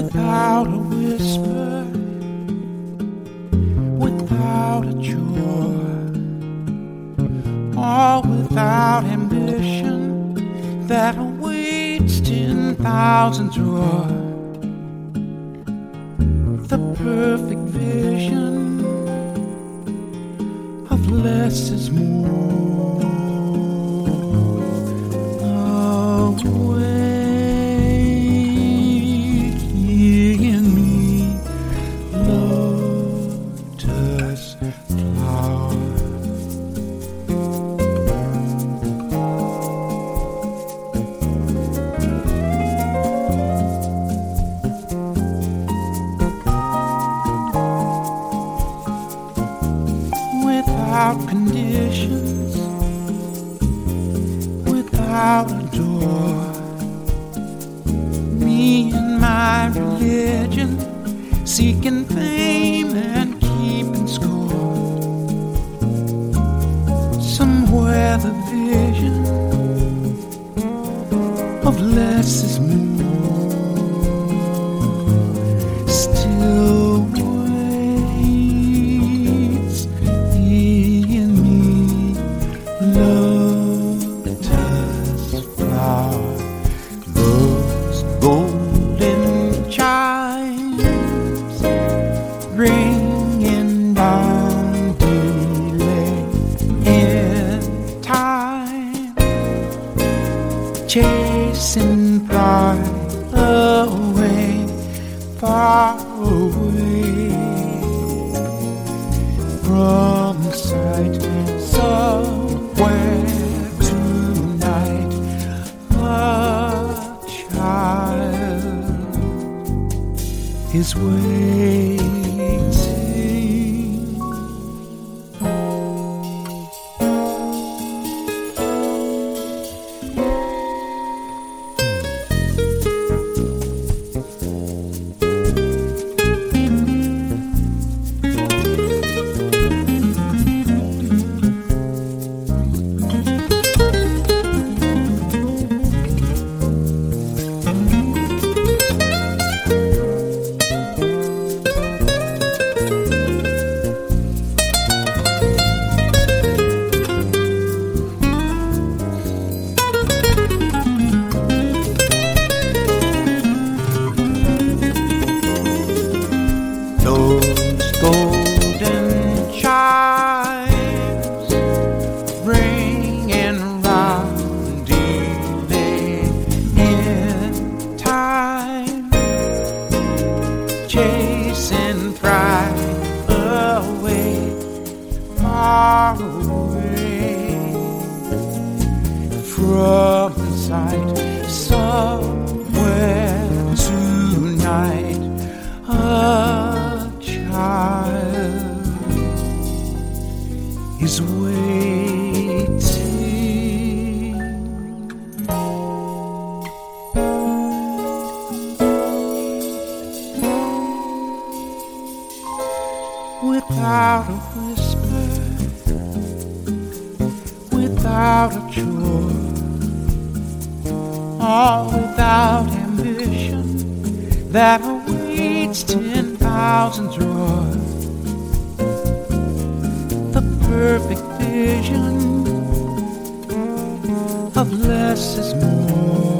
without a whisper, without a joy, all without ambition that awaits 10,000 drawers. The perfect vision of less is more. Awake in me, lotus flower. Without conditions, without a door, me and my religion, seeking fame and keeping score. Somewhere the vision of less is more still waits in me, lotus flower. Those golden chimes ringing down delay in time, chasing pride away, far away from sight. Somewhere tonight, a child is waiting. Those golden chimes ringing round delay in time, chasing pride away, far away from sight. Somewhere tonight, a child is waiting. Without a whisper, without a joy, all without ambition that awaits 10,000 drawers. The perfect vision of less is more.